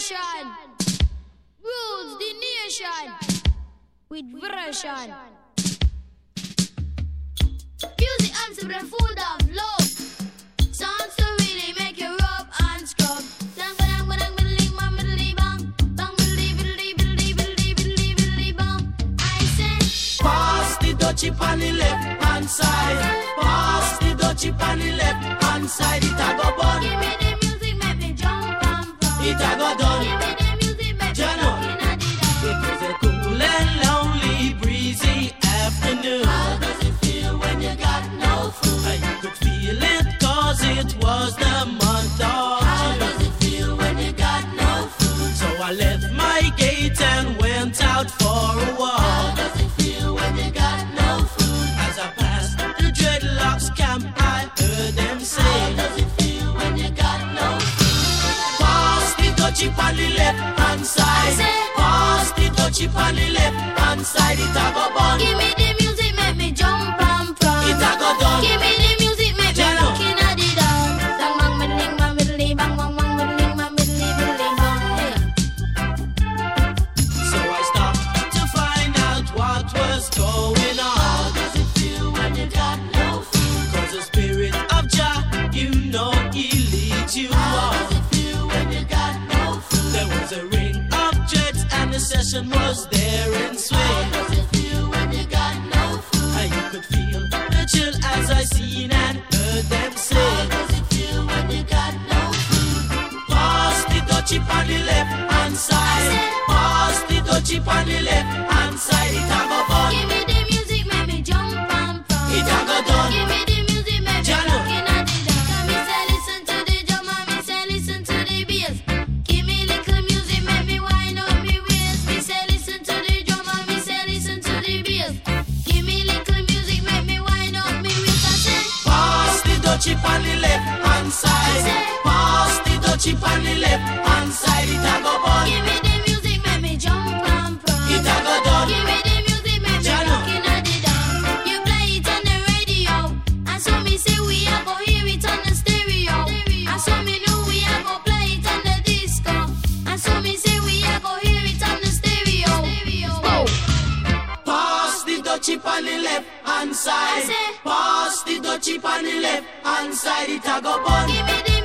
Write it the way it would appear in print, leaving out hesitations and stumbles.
station rules the nation with version. Music answer the food of love. Songs to really make you rub and scrub. Dang bang bang biddly bang biddly bang bang biddly biddly biddly biddly biddly biddly bang. I say pass the dutchie on the left hand side. Pass the dutchie on the left hand side. It a go bun. Give me the music, make me jump and from. It a go done. Give me the music, make me Jano. walk in a the It was a cool and lonely, breezy afternoon. How does it feel when you got no food? I could feel it cause it was the month of How June. does it feel when you got no food? So I left my gate and went out for a How walk. does it feel when you got no food? As I passed the dreadlocks camp, I heard them How say, does it feel when you got no food? pass the dutchie on the left hand side. Pass the dutchie on the left hand side. It a go bun. Give me the music, make me jump and from. It a go done. Give me the music, make me Jano. walk in a the dance. Bang bang biddling bang biddly bang bang bang biddling bang biddly biddly bang. Hey. So I stopped to find out what was going How on. does it feel when you got no food? Cause the spirit of Jah, you know he leads you How on. does it feel when you got no food? There was a ring of jets and the session was there in How swing. does it feel when you got no food? And you could feel the chill as I seen and heard them How say, does it feel when you got no food? pass the dutchie on the left hand side. Pass the dutchie on the left hand side. It a go bun. Give me the music, make me jump and from. It a go done. Give me the music, make me Jano. walk in a the dance. Me say listen to the drum and me say listen to the bass. Give me little music, make me wind up me waist. Me say listen to the drum and me say listen to the bass. Give me little music, make me wind up me waist. I say Pass the dutchie on the left hand side. Pass the dutchie on the left hand side. It a go bun. give me the music, make me jump and from. It a go done. Give me the music, make me Jano. walk in a the dance. You play it on the radio, and so me say we a go hear it on the stereo. And so me know we a go play it on the disco. And so me say we a go hear it on the stereo. Pass the dutchie on the left hand side. I say- Pass the dutchie on the left hand side. It a go bun. Give me the